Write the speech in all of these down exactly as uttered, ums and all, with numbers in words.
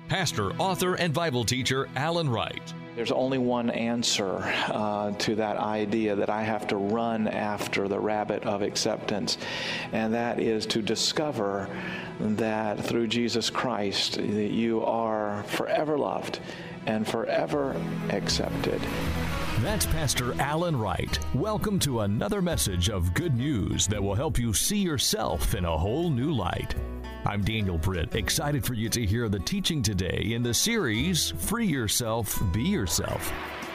pastor, author, and Bible teacher Alan Wright. There's only one answer uh, to that idea that I have to run after the rabbit of acceptance, and that is to discover that through Jesus Christ that you are forever loved and forever accepted. That's Pastor Alan Wright. Welcome to another message of good news that will help you see yourself in a whole new light. I'm Daniel Britt, excited for you to hear the teaching today in the series, Free Yourself, Be Yourself.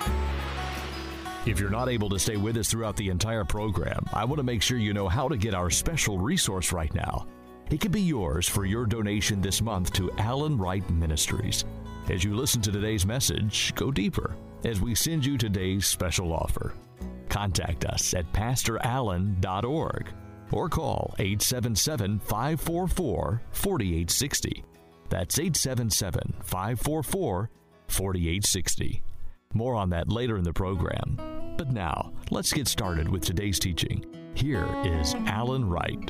If you're not able to stay with us throughout the entire program, I want to make sure you know how to get our special resource right now. It can be yours for your donation this month to Alan Wright Ministries. As you listen to today's message, go deeper as we send you today's special offer. Contact us at pastor allen dot org. or call eight seven seven, five four four, four eight six zero. That's eight seven seven, five four four, four eight six zero. More on that later in the program. But now, let's get started with today's teaching. Here is Alan Wright.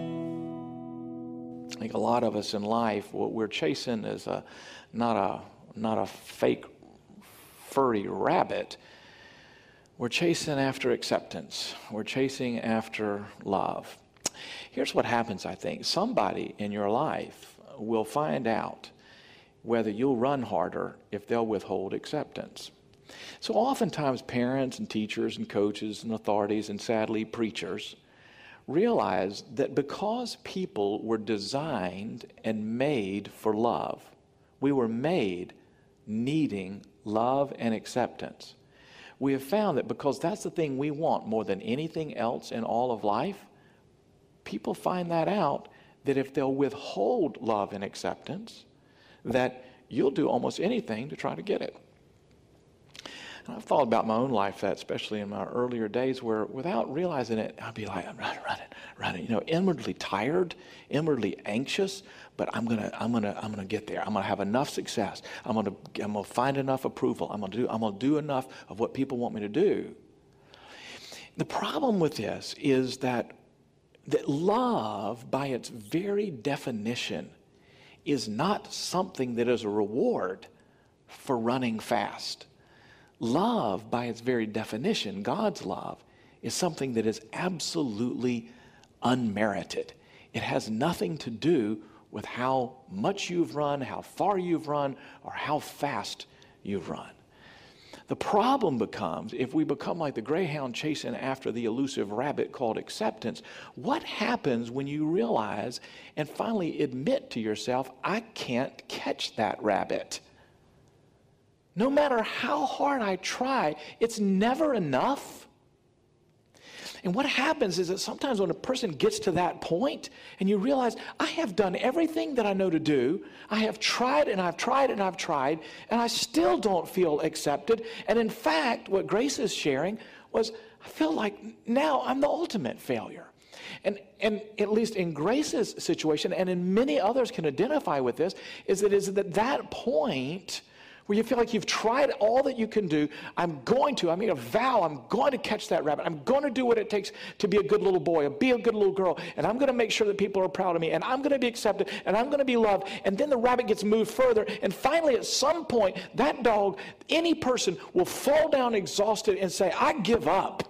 I think a lot of us in life, what we're chasing is a not a not a fake furry rabbit. We're chasing after acceptance. We're chasing after love. Here's what happens, I think. Somebody in your life will find out whether you'll run harder if they'll withhold acceptance. So oftentimes parents and teachers and coaches and authorities and sadly preachers realize that because people were designed and made for love, we were made needing love and acceptance. We have found that because that's the thing we want more than anything else in all of life, people find that out, that if they'll withhold love and acceptance, that you'll do almost anything to try to get it. And I've thought about my own life, that especially in my earlier days, where without realizing it, I'd be like, I'm running, running, running, you know, inwardly tired, inwardly anxious, but I'm gonna, I'm gonna, I'm gonna get there. I'm gonna have enough success. I'm gonna, I'm gonna find enough approval. I'm gonna do, I'm gonna do enough of what people want me to do. The problem with this is that that love, by its very definition, is not something that is a reward for running fast. Love, by its very definition, God's love, is something that is absolutely unmerited. It has nothing to do with how much you've run, how far you've run, or how fast you've run. The problem becomes, if we become like the greyhound chasing after the elusive rabbit called acceptance, what happens when you realize and finally admit to yourself, I can't catch that rabbit? No matter how hard I try, it's never enough. And what happens is that sometimes when a person gets to that point and you realize, I have done everything that I know to do, I have tried and I've tried and I've tried, and I still don't feel accepted. And in fact, what Grace is sharing was, I feel like now I'm the ultimate failure. And, and at least in Grace's situation, and in many others can identify with this, is that is at that point where you feel like you've tried all that you can do. I'm going to, I made a vow, I'm going to catch that rabbit. I'm going to do what it takes to be a good little boy, or be a good little girl, and I'm going to make sure that people are proud of me, and I'm going to be accepted, and I'm going to be loved. And then the rabbit gets moved further, and finally at some point, that dog, any person will fall down exhausted and say, I give up.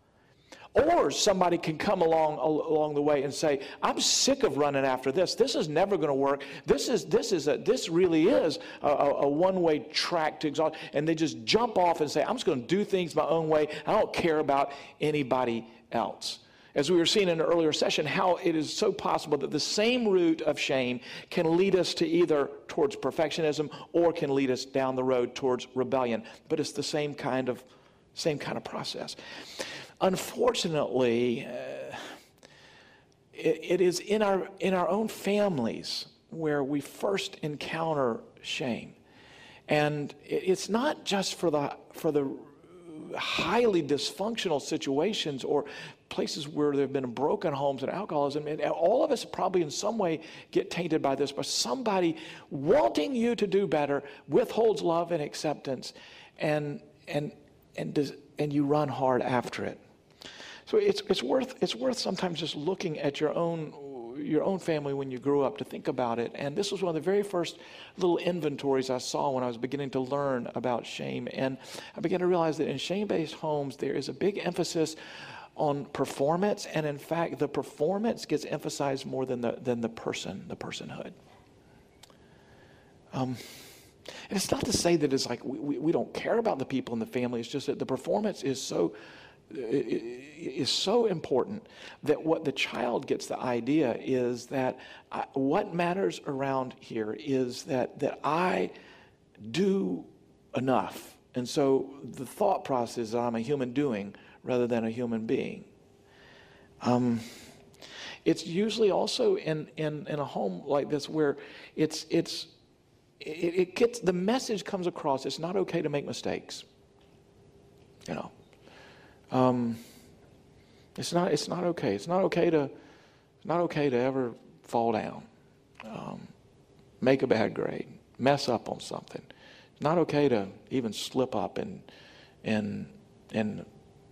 Or somebody can come along along the way and say, I'm sick of running after this. This is never going to work. This is this is a this really is a, a, a one-way track to exhaust. And they just jump off and say, I'm just going to do things my own way. I don't care about anybody else. As we were seeing in an earlier session, how it is so possible that the same root of shame can lead us to either towards perfectionism or can lead us down the road towards rebellion. But it's the same kind of same kind of process. Unfortunately, uh, it, it is in our in our own families where we first encounter shame, and it, it's not just for the for the highly dysfunctional situations or places where there have been broken homes and alcoholism. And all of us probably in some way get tainted by this, but somebody wanting you to do better withholds love and acceptance, and and and does, and you run hard after it. So it's it's worth it's worth sometimes just looking at your own your own family when you grew up to think about it. And this was one of the very first little inventories I saw when I was beginning to learn about shame. And I began to realize that in shame-based homes, there is a big emphasis on performance. And in fact, the performance gets emphasized more than the, than the person, the personhood. Um, and it's not to say that it's like we, we, we don't care about the people in the family. It's just that the performance is so is so important that what the child gets the idea is that I, what matters around here is that that I do enough. And so the thought process is that I'm a human doing rather than a human being. Um, it's usually also in, in, in a home like this where it's it's it, it gets the message comes across. It's not okay to make mistakes. You know. Um, it's not. It's not okay. It's not okay to. It's not okay to ever fall down, um, make a bad grade, mess up on something. It's not okay to even slip up and and and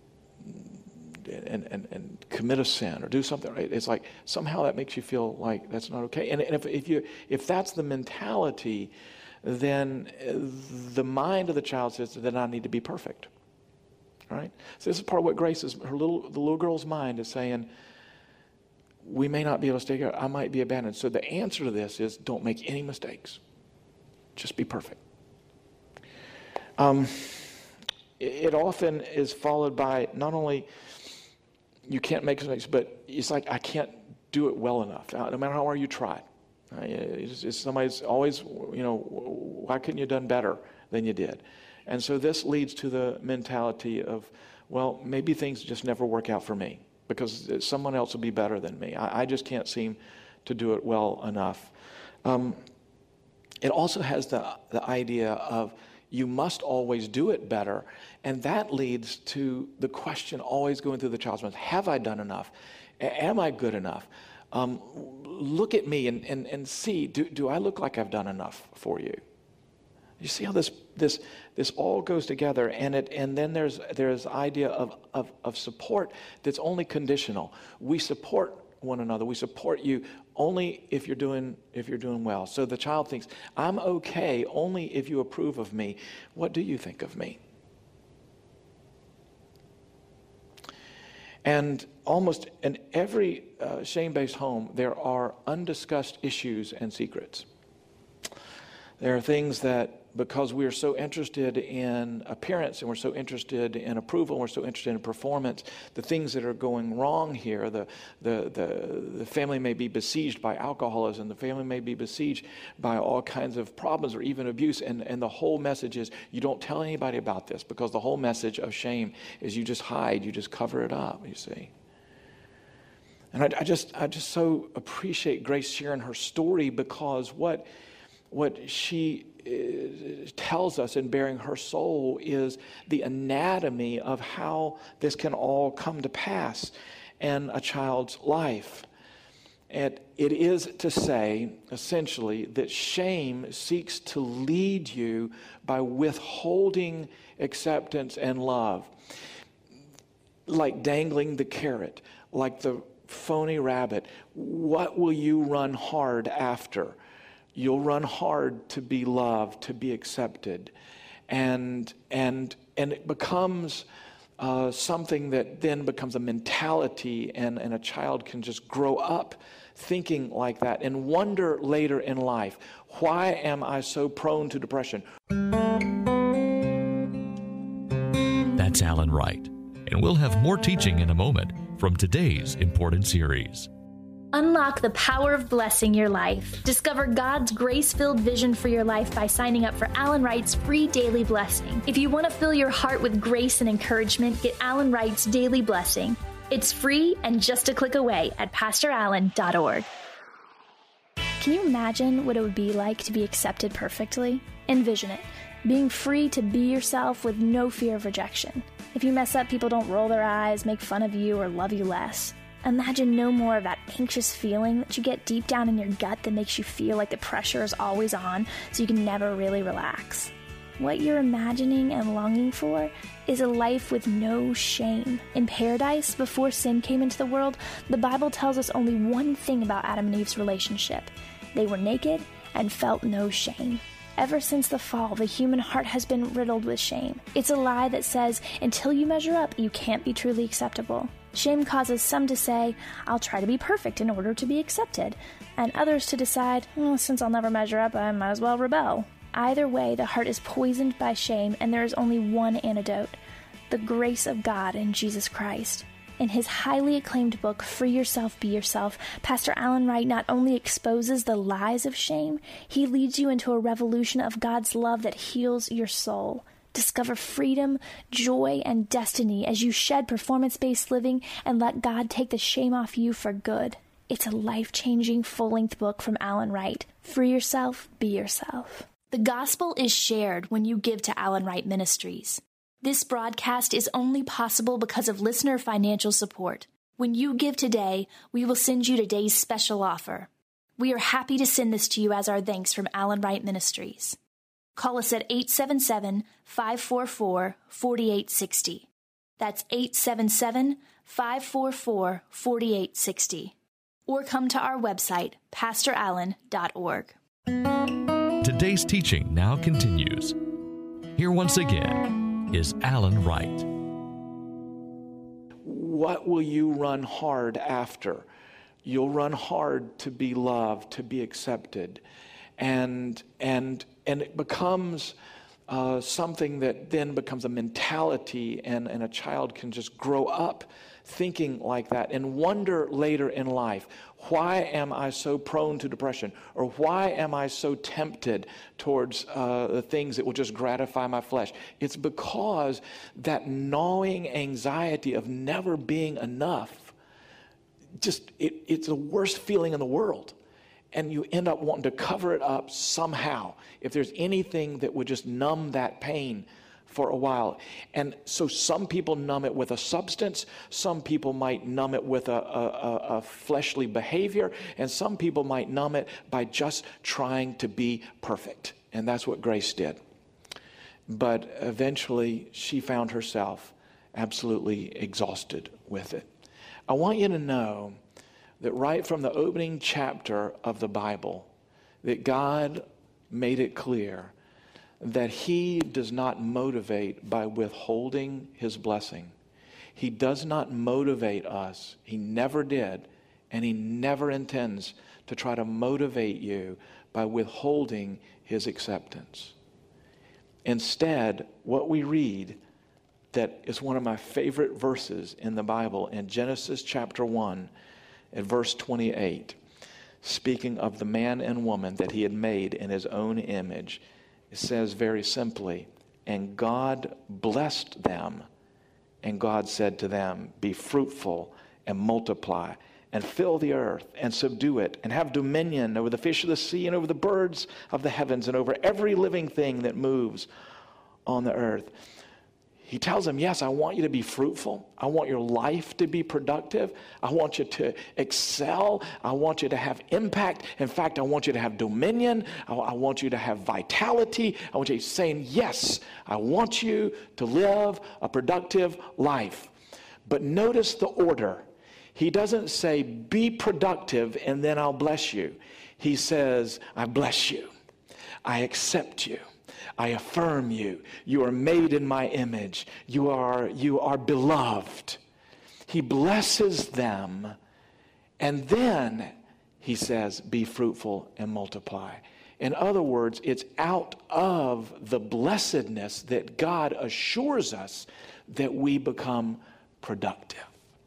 and and, and commit a sin or do something. Right? It's like somehow that makes you feel like that's not okay. And, and if if you if that's the mentality, then the mind of the child says that I need to be perfect. Right? So this is part of what Grace is, her little, the little girl's mind is saying, we may not be able to stay together. I might be abandoned. So the answer to this is don't make any mistakes. Just be perfect. Um, it, it often is followed by not only you can't make mistakes, but it's like I can't do it well enough, no matter how hard you try. Uh, it's, it's somebody's always, you know, why couldn't you have done better than you did? And so this leads to the mentality of, well, maybe things just never work out for me because someone else will be better than me. I, I just can't seem to do it well enough. Um, it also has the, the idea of you must always do it better. And that leads to the question always going through the child's mind, have I done enough? A- am I good enough? Um, look at me and, and, and see, do, do I look like I've done enough for you? You see how this this this all goes together, and it and then there's there's idea of, of of support that's only conditional. We support one another. We support you only if you're doing if you're doing well. So the child thinks, I'm okay only if you approve of me. What do you think of me? And almost in every uh, shame-based home, there are undiscussed issues and secrets. There are things that, because we are so interested in appearance and we're so interested in approval, and we're so interested in performance, the things that are going wrong here, the, the, the, the family may be besieged by alcoholism, the family may be besieged by all kinds of problems or even abuse, and, and the whole message is you don't tell anybody about this because the whole message of shame is you just hide, you just cover it up, you see. And I, I just I just so appreciate Grace sharing her story because what what she tells us in bearing her soul is the anatomy of how this can all come to pass in a child's life. And it is to say, essentially, that shame seeks to lead you by withholding acceptance and love, like dangling the carrot, like the phony rabbit. What will you run hard after? You'll run hard to be loved, to be accepted. And and and it becomes uh, something that then becomes a mentality, and, and a child can just grow up thinking like that and wonder later in life, why am I so prone to depression? That's Alan Wright. And we'll have more teaching in a moment from today's important series. Unlock the power of blessing your life. Discover God's grace-filled vision for your life by signing up for Alan Wright's free daily blessing. If you want to fill your heart with grace and encouragement, get Alan Wright's daily blessing. It's free and just a click away at pastor allen dot org. Can you imagine what it would be like to be accepted perfectly? Envision it. Being free to be yourself with no fear of rejection. If you mess up, people don't roll their eyes, make fun of you, or love you less. Imagine no more of that anxious feeling that you get deep down in your gut that makes you feel like the pressure is always on, so you can never really relax. What you're imagining and longing for is a life with no shame. In paradise, before sin came into the world, the Bible tells us only one thing about Adam and Eve's relationship. They were naked and felt no shame. Ever since the fall, the human heart has been riddled with shame. It's a lie that says, until you measure up, you can't be truly acceptable. Shame causes some to say, I'll try to be perfect in order to be accepted, and others to decide, oh, since I'll never measure up, I might as well rebel. Either way, the heart is poisoned by shame, and there is only one antidote: the grace of God in Jesus Christ. In his highly acclaimed book, Free Yourself, Be Yourself, Pastor Alan Wright not only exposes the lies of shame, he leads you into a revolution of God's love that heals your soul. Discover freedom, joy, and destiny as you shed performance-based living and let God take the shame off you for good. It's a life-changing, full-length book from Alan Wright. Free yourself, be yourself. The gospel is shared when you give to Alan Wright Ministries. This broadcast is only possible because of listener financial support. When you give today, we will send you today's special offer. We are happy to send this to you as our thanks from Alan Wright Ministries. Call us at eight seven seven, five four four, four eight six zero. That's eight seven seven, five four four, four eight six zero. Or come to our website, pastor allen dot org. Today's teaching now continues. Here once again is Alan Wright. What will you run hard after? You'll run hard to be loved, to be accepted. And and and it becomes uh, something that then becomes a mentality, and, and a child can just grow up thinking like that and wonder later in life, why am I so prone to depression? Or why am I so tempted towards uh, the things that will just gratify my flesh? It's because that gnawing anxiety of never being enough, just it, it's the worst feeling in the world. And you end up wanting to cover it up somehow. If there's anything that would just numb that pain for a while. And so some people numb it with a substance, some people might numb it with a, a, a fleshly behavior, and some people might numb it by just trying to be perfect. And that's what Grace did. But eventually she found herself absolutely exhausted with it. I want you to know that right from the opening chapter of the Bible, that God made it clear that he does not motivate by withholding his blessing. He does not motivate us. He never did, and he never intends to try to motivate you by withholding his acceptance. Instead, what we read, that is one of my favorite verses in the Bible, in Genesis chapter one, at verse twenty-eight, speaking of the man and woman that he had made in his own image, it says very simply, and God blessed them, and God said to them, be fruitful and multiply, and fill the earth and subdue it, and have dominion over the fish of the sea and over the birds of the heavens and over every living thing that moves on the earth. He tells them, yes, I want you to be fruitful. I want your life to be productive. I want you to excel. I want you to have impact. In fact, I want you to have dominion. I, I want you to have vitality. I want you saying, yes, I want you to live a productive life. But notice the order. He doesn't say, be productive and then I'll bless you. He says, I bless you. I accept you. I affirm you. You are made in my image. You are, you are beloved. He blesses them. And then he says, be fruitful and multiply. In other words, it's out of the blessedness that God assures us that we become productive.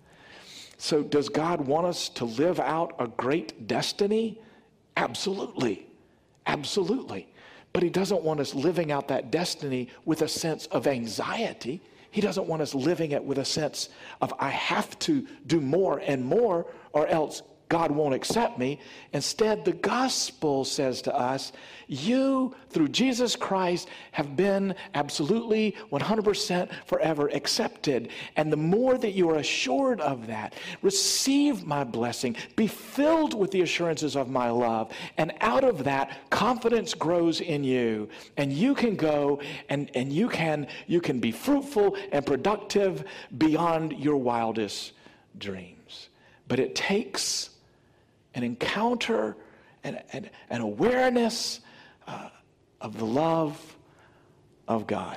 So does God want us to live out a great destiny? Absolutely. Absolutely. But he doesn't want us living out that destiny with a sense of anxiety. He doesn't want us living it with a sense of, I have to do more and more or else God won't accept me. Instead, the gospel says to us, you, through Jesus Christ, have been absolutely one hundred percent forever accepted. And the more that you are assured of that, receive my blessing, be filled with the assurances of my love, and out of that, confidence grows in you, and you can go and, and you can you can be fruitful and productive beyond your wildest dreams. But it takes an encounter and an, an awareness uh, of the love of God.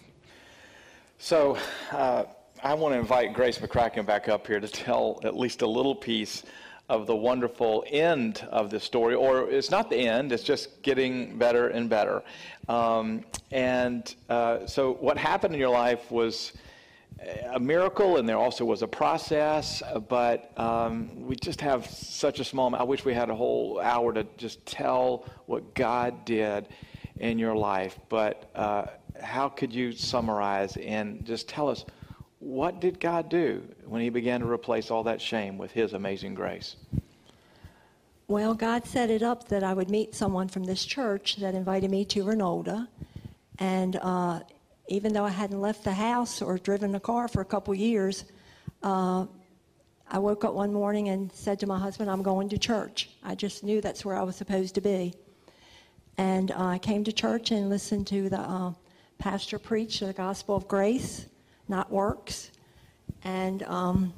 So uh, I want to invite Grace McCracken back up here to tell at least a little piece of the wonderful end of this story. Or it's not the end, it's just getting better and better. Um, and uh, so what happened in your life was a miracle, and there also was a process, but um, we just have such a small amount. I wish we had a whole hour to just tell what God did in your life. But uh, how could you summarize and just tell us, what did God do when he began to replace all that shame with his amazing grace? Well, God set it up that I would meet someone from this church that invited me to Renolda. And uh, even though I hadn't left the house or driven a car for a couple years, uh, I woke up one morning and said to my husband, I'm going to church. I just knew that's where I was supposed to be. And uh, I came to church and listened to the uh, pastor preach the gospel of grace, not works. And um,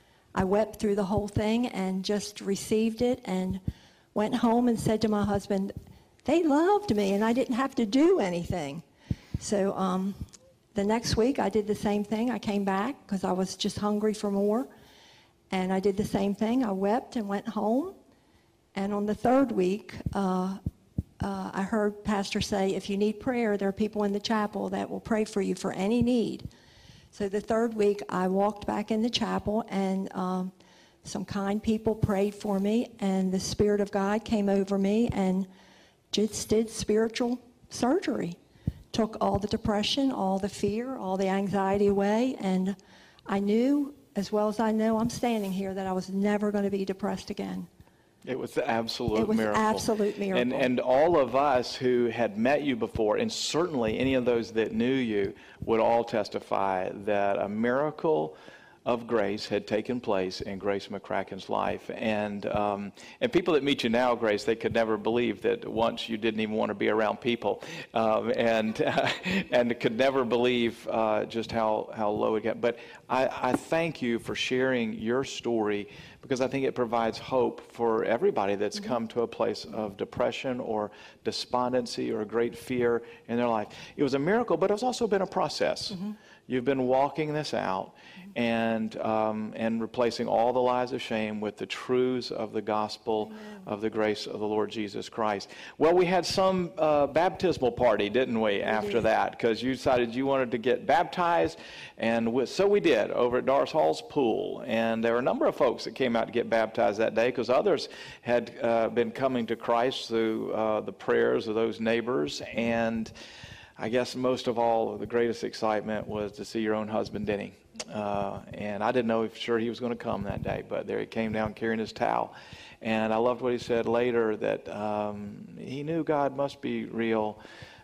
I wept through the whole thing and just received it and went home and said to my husband, they loved me and I didn't have to do anything. So um, the next week I did the same thing. I came back because I was just hungry for more. And I did the same thing. I wept and went home. And on the third week, uh, uh, I heard Pastor say, if you need prayer, there are people in the chapel that will pray for you for any need. So the third week, I walked back in the chapel, and um, some kind people prayed for me, and the Spirit of God came over me and just did spiritual surgery. Took all the depression, all the fear, all the anxiety away, and I knew, as well as I know I'm standing here, that I was never going to be depressed again. It was the absolute it was miracle. absolute miracle. And, and all of us who had met you before, and certainly any of those that knew you, would all testify that a miracle of grace had taken place in Grace McCracken's life. And um, and people that meet you now, Grace, they could never believe that once you didn't even want to be around people, um, and uh, and could never believe uh, just how, how low it got. But I, I thank you for sharing your story, because I think it provides hope for everybody that's mm-hmm. come to a place of depression or despondency or great fear in their life. It was a miracle, but it's also been a process. Mm-hmm. You've been walking this out and um, and replacing all the lies of shame with the truths of the gospel Amen. Of the grace of the Lord Jesus Christ. Well, we had some uh, baptismal party, didn't we, after did. that? Because you decided you wanted to get baptized, and we, so we did over at Doris Hall's pool. And there were a number of folks that came out to get baptized that day, because others had uh, been coming to Christ through uh, the prayers of those neighbors. And I guess most of all, the greatest excitement was to see your own husband, Denny. Uh, and I didn't know if sure he was going to come that day, but there he came down carrying his towel. And I loved what he said later, that um, he knew God must be real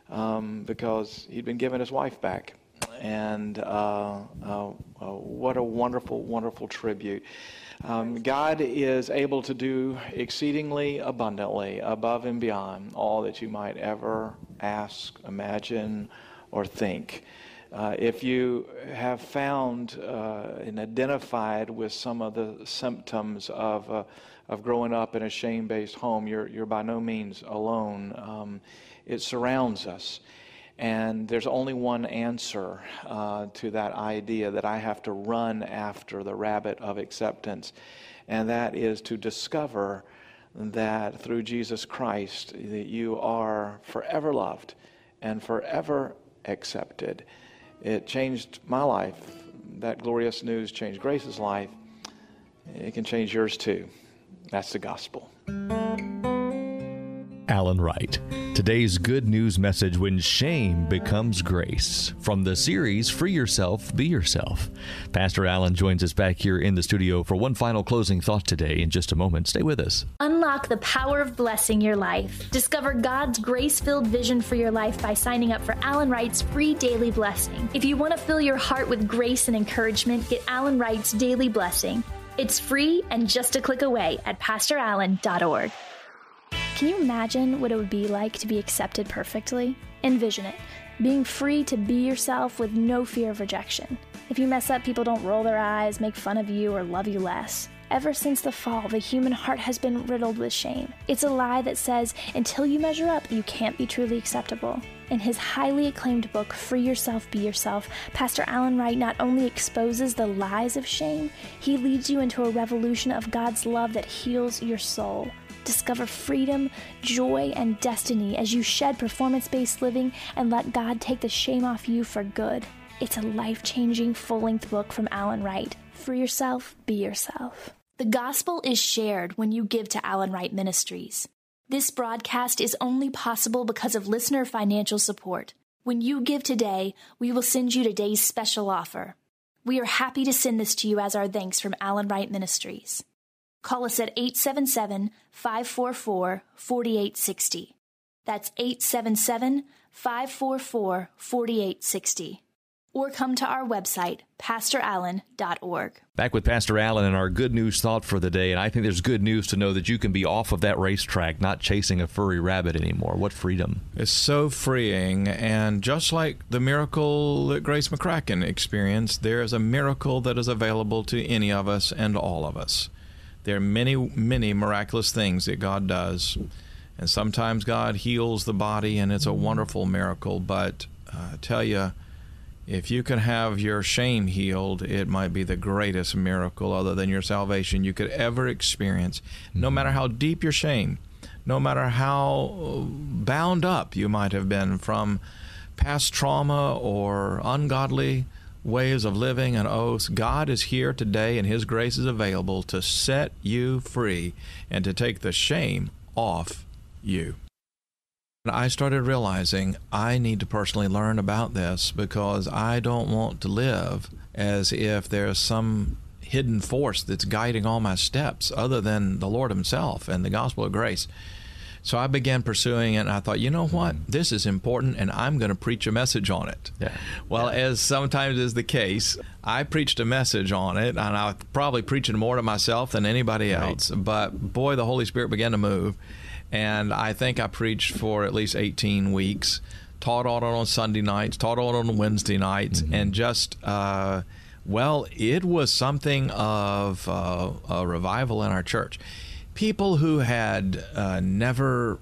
um, because he'd been given his wife back. And uh, uh, uh, what a wonderful, wonderful tribute. Um, God is able to do exceedingly abundantly, above and beyond all that you might ever ask, imagine, or think. Uh, if you have found uh, and identified with some of the symptoms of uh, of growing up in a shame-based home, you're you're by no means alone. Um, it surrounds us. And there's only one answer uh, to that idea that I have to run after the rabbit of acceptance, and that is to discover that through Jesus Christ that you are forever loved and forever accepted. It changed my life. That glorious news changed Grace's life. It can change yours too. That's the gospel. Alan Wright. Today's good news message, when shame becomes grace, from the series Free Yourself, Be Yourself. Pastor Alan joins us back here in the studio for one final closing thought today in just a moment. Stay with us. Unlock the power of blessing your life. Discover God's grace-filled vision for your life by signing up for Alan Wright's free daily blessing. If you want to fill your heart with grace and encouragement, get Alan Wright's daily blessing. It's free and just a click away at pastor allen dot org. Can you imagine what it would be like to be accepted perfectly? Envision it, being free to be yourself with no fear of rejection. If you mess up, people don't roll their eyes, make fun of you, or love you less. Ever since the fall, the human heart has been riddled with shame. It's a lie that says, until you measure up, you can't be truly acceptable. In his highly acclaimed book, Free Yourself, Be Yourself, Pastor Alan Wright not only exposes the lies of shame, he leads you into a revolution of God's love that heals your soul. Discover freedom, joy, and destiny as you shed performance-based living and let God take the shame off you for good. It's a life-changing, full-length book from Alan Wright. Free yourself, be yourself. The gospel is shared when you give to Alan Wright Ministries. This broadcast is only possible because of listener financial support. When you give today, we will send you today's special offer. We are happy to send this to you as our thanks from Alan Wright Ministries. Call us at eight seven seven, five four four, four eight six zero. That's eight seven seven, five four four, four eight six zero. Or come to our website, pastor allen dot org. Back with Pastor Alan and our good news thought for the day. And I think there's good news to know that you can be off of that racetrack, not chasing a furry rabbit anymore. What freedom. It's so freeing. And just like the miracle that Grace McCracken experienced, there is a miracle that is available to any of us and all of us. There are many, many miraculous things that God does. And sometimes God heals the body, and it's a wonderful miracle. But uh, I tell you, if you can have your shame healed, it might be the greatest miracle other than your salvation you could ever experience. No matter how deep your shame, no matter how bound up you might have been from past trauma or ungodly ways of living and oaths, God is here today, and His grace is available to set you free and to take the shame off you. I started realizing I need to personally learn about this, because I don't want to live as if there's some hidden force that's guiding all my steps other than the Lord Himself and the gospel of grace. So I began pursuing it, and I thought, you know what? This is important, and I'm going to preach a message on it. Yeah. Well, yeah. As sometimes is the case, I preached a message on it, and I was probably preaching more to myself than anybody else. Right. But boy, the Holy Spirit began to move. And I think I preached for at least eighteen weeks, taught on it on Sunday nights, taught on it on Wednesday nights, mm-hmm. and just, uh, well, it was something of uh, a revival in our church. People who had uh, never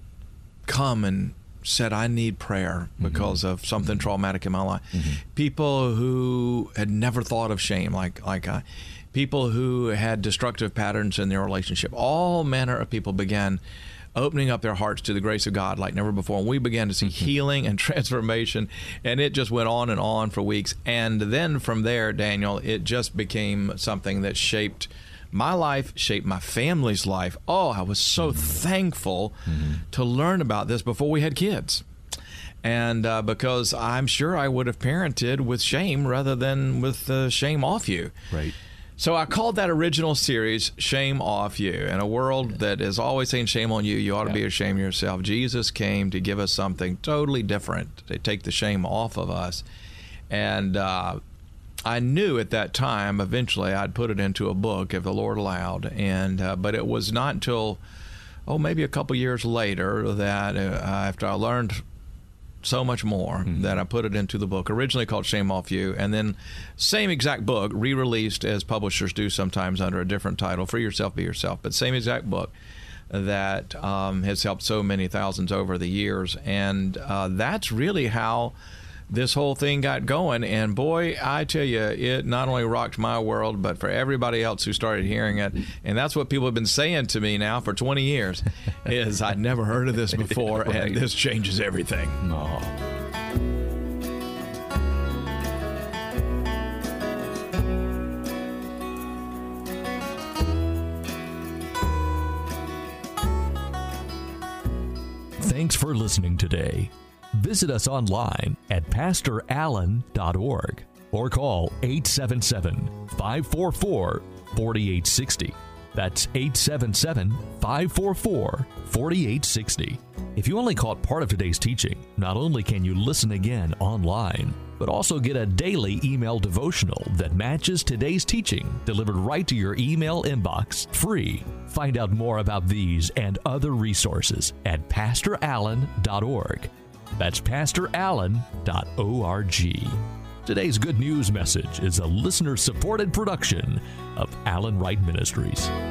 come and said, I need prayer because mm-hmm. of something mm-hmm. traumatic in my life. Mm-hmm. People who had never thought of shame, like like I. People who had destructive patterns in their relationship. All manner of people began opening up their hearts to the grace of God like never before. And we began to see mm-hmm. healing and transformation, and it just went on and on for weeks. And then from there, Daniel, it just became something that shaped my life, shaped my family's life. Oh, I was so mm-hmm. thankful mm-hmm. to learn about this before we had kids. And uh, because I'm sure I would have parented with shame rather than with uh, shame off you. Right. So I called that original series Shame Off You. In a world that is always saying shame on you, you ought to be ashamed of yourself. Jesus came to give us something totally different, to take the shame off of us. And uh, I knew at that time, eventually, I'd put it into a book if the Lord allowed. And uh, but it was not until, oh, maybe a couple years later that uh, after I learned so much more mm-hmm. that I put it into the book, originally called Shame Off You, and then same exact book, re-released as publishers do sometimes under a different title, Free Yourself, Be Yourself, but same exact book that um, has helped so many thousands over the years. And uh, that's really how this whole thing got going. And boy, I tell you, it not only rocked my world, but for everybody else who started hearing it. And that's what people have been saying to me now for twenty years, is I'd never heard of this before, right. and this changes everything. Oh. Thanks for listening today. Visit us online at pastor allen dot org or call eight seven seven, five four four, four eight six zero. That's eight seven seven, five four four, four eight six zero. If you only caught part of today's teaching, not only can you listen again online, but also get a daily email devotional that matches today's teaching delivered right to your email inbox free. Find out more about these and other resources at pastor allen dot org. That's pastor allen dot org. Today's Good News message is a listener-supported production of Allen Wright Ministries.